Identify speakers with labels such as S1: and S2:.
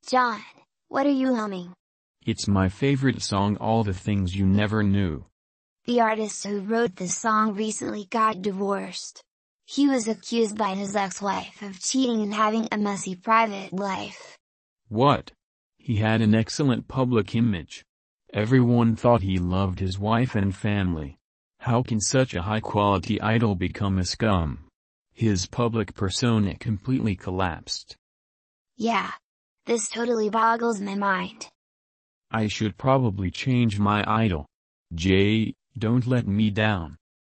S1: John, what are you humming?
S2: It's my favorite song, All the Things You Never Knew.
S1: The artist who wrote this song recently got divorced. He was accused by his ex-wife of cheating and having a messy private life.
S2: What? He had an excellent public image. Everyone thought he loved his wife and family. How can such a high-quality idol become a scum? His public persona completely collapsed.
S1: Yeah. This totally boggles my mind.
S2: I should probably change my idol. Jay, don't let me down.